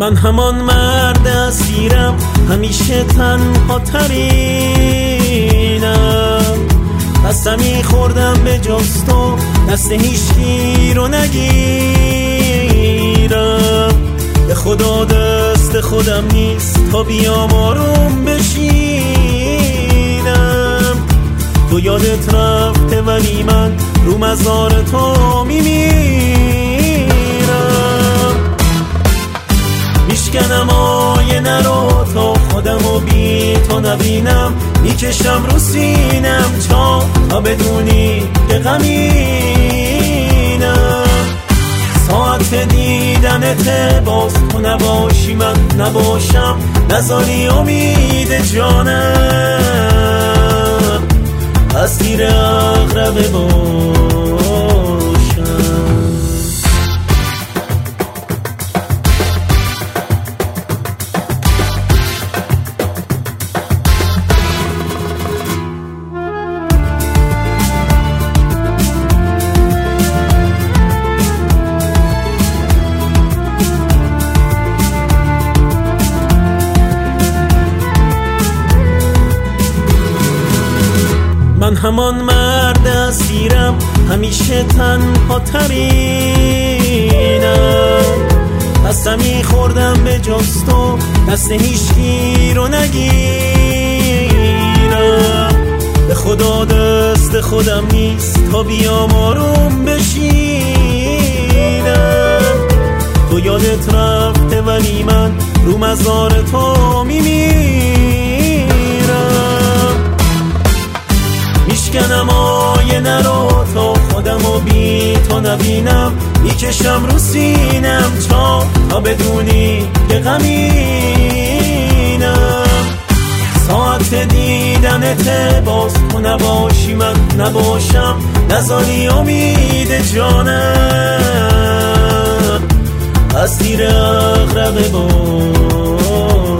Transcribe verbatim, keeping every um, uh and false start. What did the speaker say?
من همان مرد اسیرم، همیشه تنها ترینم. قسمی خوردم به جز تو دست هیچکی رو نگیرم. به خدا دست خودم نیست تا بیام آروم بشینم. تو یادت رفته ولی من رو مزار تو میمیرم. میشکنم آینه رو تا خودم و بی تو نبینم. میکشم رو سینم تا تا بدونی که غمینم. ساعت دیدنت باز تو نباشی من نباشم، نذاری امید جانم از تیر عقربه باشم. من همان مرد اسیرم، همیشه تنها ترینم. قسمی خوردم به جز تو دست هیچکی رو نگیرم. به خدا دست خودم نیست تا بیام آروم بشینم. تو یادت رفته ولی من رو مزار تو میمیرم. میشکنم آینه رو تا خودم و بی تو نبینم. میکشم رو سینم تا تا بدونی که غمینم. ساعت دیدنت باز تو نباشی من نباشم، نذاری امید جانم از تیر عقربه باشم.